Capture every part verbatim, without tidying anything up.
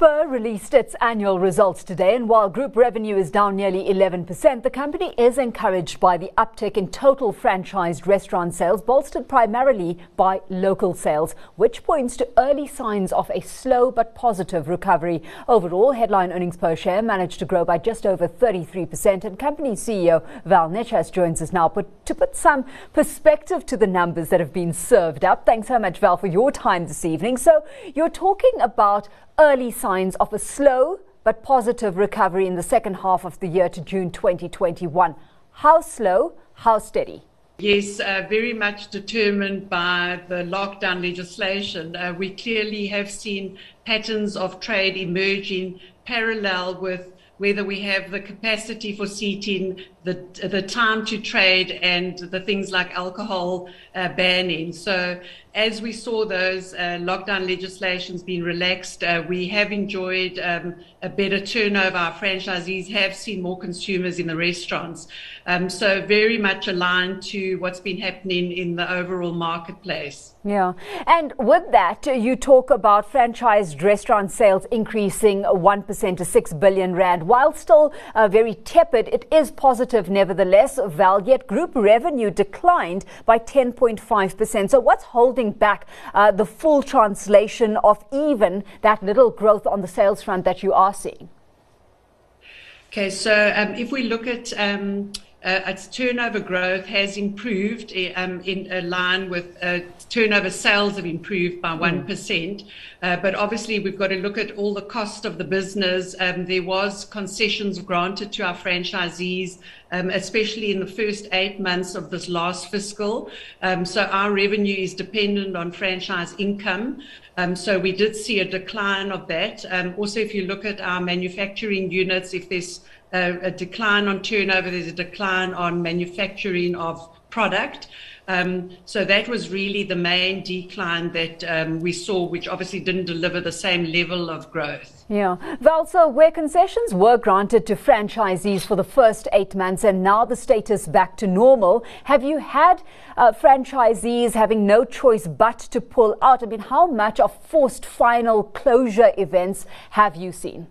Spur released its annual results today, and while group revenue is down nearly eleven percent, the company is encouraged by the uptick in total franchised restaurant sales, bolstered primarily by local sales, which points to early signs of a slow but positive recovery. Overall, headline earnings per share managed to grow by just over thirty-three percent, and company C E O Val Nechas joins us now put, to put some perspective to the numbers that have been served up. Thanks so much, Val, for your time this evening. So you're talking about early signs of a slow but positive recovery in the second half of the year to June twenty twenty-one. How slow? How steady? Yes, uh, very much determined by the lockdown legislation. Uh, we clearly have seen patterns of trade emerging parallel with whether we have the capacity for seating, the the time to trade, and the things like alcohol uh, banning. So as we saw those uh, lockdown legislations being relaxed, uh, we have enjoyed um, a better turnover. Our franchisees have seen more consumers in the restaurants. Um, so very much aligned to what's been happening in the overall marketplace. Yeah. And with that, you talk about franchised restaurant sales increasing one percent to six billion rand. While still uh, very tepid, it is positive nevertheless, Val, yet group revenue declined by ten point five percent. So what's holding back uh, the full translation of even that little growth on the sales front that you are seeing? Okay, so um, if we look at um, Uh, its turnover growth has improved um, in a line with uh, turnover sales have improved by one percent. Mm. Uh, but obviously we've got to look at all the cost of the business. Um, there was concessions granted to our franchisees, um, especially in the first eight months of this last fiscal. Um, so our revenue is dependent on franchise income. Um, so we did see a decline of that. Um, also, if you look at our manufacturing units, if there's a, a decline on turnover, there's a decline on manufacturing of product. Um, so that was really the main decline that um, we saw, which obviously didn't deliver the same level of growth. Yeah. Val, so where concessions were granted to franchisees for the first eight months and now the status back to normal, have you had uh, franchisees having no choice but to pull out? I mean, how much of forced final closure events have you seen?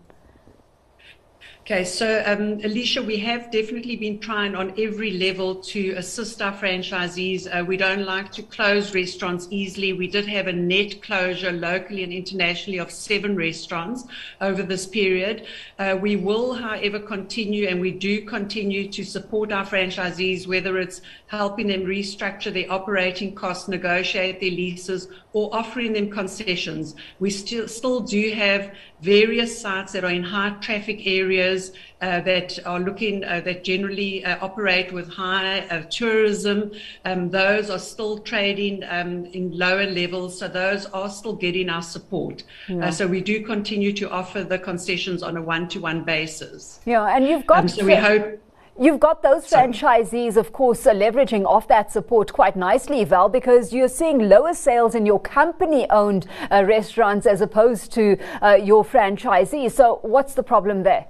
Okay, so um, Alicia, we have definitely been trying on every level to assist our franchisees. Uh, we don't like to close restaurants easily. We did have a net closure locally and internationally of seven restaurants over this period. Uh, we will, however, continue, and we do continue to support our franchisees, whether it's helping them restructure their operating costs, negotiate their leases, or offering them concessions. We still still do have various sites that are in high traffic areas uh, that are looking, uh, that generally uh, operate with high uh, tourism. Um, those are still trading um, in lower levels, so those are still getting our support. Yeah. Uh, so we do continue to offer the concessions on a one-to-one basis. Yeah, and you've got... Um, so we hope... You've got those franchisees, of course, uh, leveraging off that support quite nicely, Val, because you're seeing lower sales in your company-owned uh, restaurants as opposed to uh, your franchisees. So what's the problem there?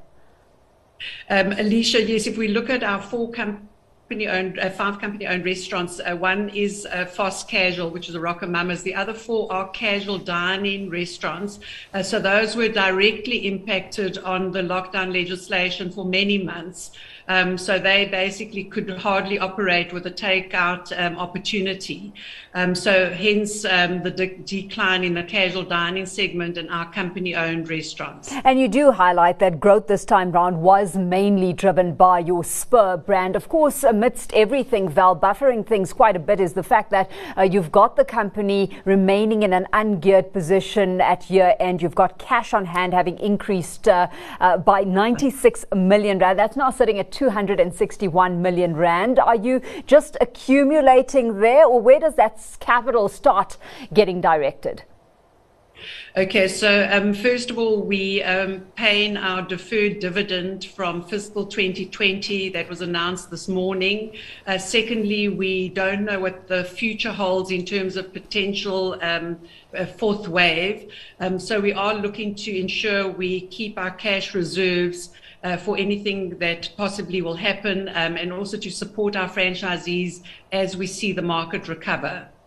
Um, Alicia, yes, if we look at our four company-owned, uh, five company-owned restaurants, uh, one is uh, Fast Casual, which is a RocoMamas. The other four are casual dining restaurants. Uh, so those were directly impacted on the lockdown legislation for many months. Um, so they basically could hardly operate with a takeout um, opportunity. Um, so hence um, the de- decline in the casual dining segment and our company-owned restaurants. And you do highlight that growth this time round was mainly driven by your Spur brand. Of course, amidst everything, Val, buffering things quite a bit is the fact that uh, you've got the company remaining in an ungeared position at year end. You've got cash on hand having increased uh, uh, by ninety-six million rand. That's now sitting at two hundred sixty-one million rand. Are you just accumulating there, or where does that capital start getting directed? Okay, so um, first of all, we um, paying our deferred dividend from fiscal twenty twenty that was announced this morning. Uh, secondly, we don't know what the future holds in terms of potential um, a fourth wave. Um, so we are looking to ensure we keep our cash reserves Uh, for anything that possibly will happen, um, and also to support our franchisees as we see the market recover.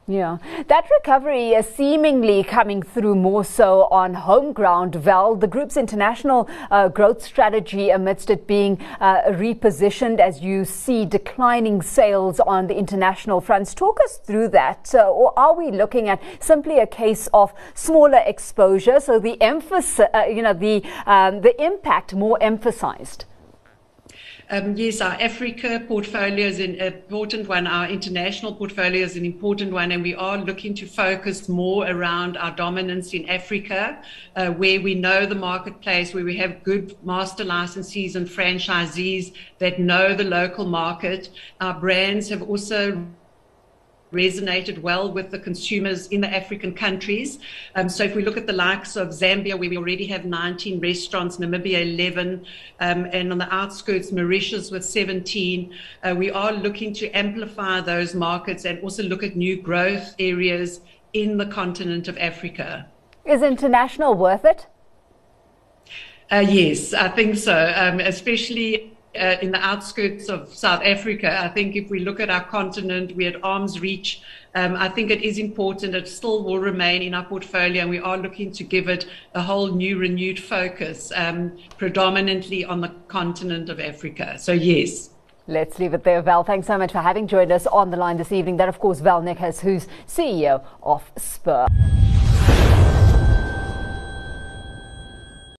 Yeah, that recovery is seemingly coming through more so on home ground, Val. The group's international uh, growth strategy, amidst it being uh, repositioned as you see declining sales on the international fronts. Talk us through that. Uh, or are we looking at simply a case of smaller exposure, so the emphasis, uh, you know, the um, the impact more emphasized? Um, yes, our Africa portfolio is an important one. Our international portfolio is an important one, and we are looking to focus more around our dominance in Africa, uh, where we know the marketplace, where we have good master licensees and franchisees that know the local market. Our brands have also resonated well with the consumers in the African countries. Um, so if we look at the likes of Zambia, where we already have nineteen restaurants, Namibia eleven, um, and on the outskirts, Mauritius with seventeen, uh, we are looking to amplify those markets and also look at new growth areas in the continent of Africa. Is international worth it? Uh, yes, I think so, um, especially Uh, in the outskirts of South Africa. I think if we look at our continent, we're at arm's reach. Um, I think it is important. It still will remain in our portfolio, and we are looking to give it a whole new, renewed focus, um, predominantly on the continent of Africa. So, yes. Let's leave it there, Val. Thanks so much for having joined us on the line this evening. That, of course, Val Nekhas, who's C E O of Spur.